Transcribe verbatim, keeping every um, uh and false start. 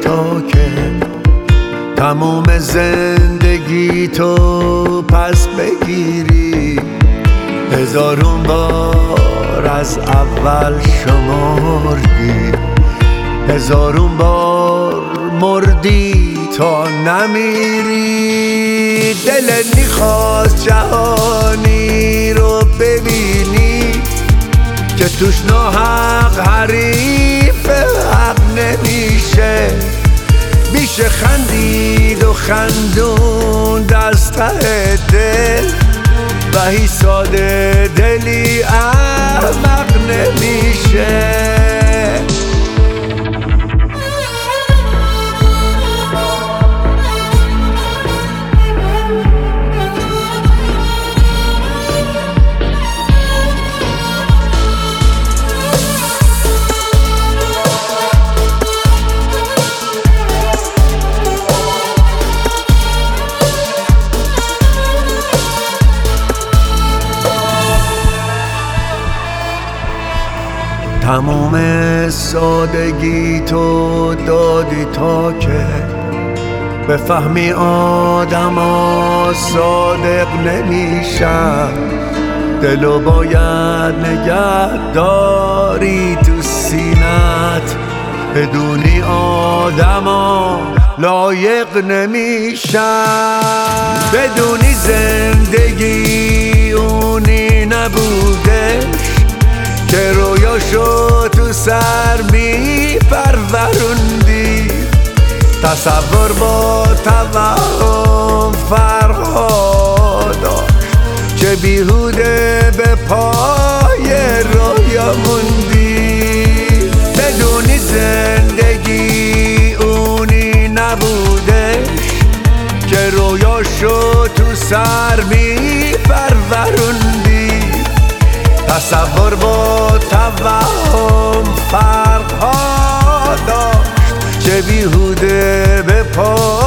تا که تموم زندگی تو پس بگیری. هزارون بار از اول شمردی، هزارون بار مردی تا نمیری. دلت میخواست جهانی رو ببینی که توش ناحق حریف حق نمیشه. میشه خندید و خندون دست ته دل، وحی ساده دلی احمق نمیشه. تموم سادگی تو دادی تا که بفهمی آدم ها صادق نمیشن. دلو باید نگه داری تو سینت، بدونی آدم ها لایق نمیشن. بدونی زندگی اونی نبوده که رویاشو تو سر می پروروندی. تصور با توهم فرقا داشت، چه بیهوده به پای رویا موندی. بدونی زندگی اونی نبوده که رویاشو تو سر می پروروندی. تصور با توهم فرقها داشت، چه بیهوده به پا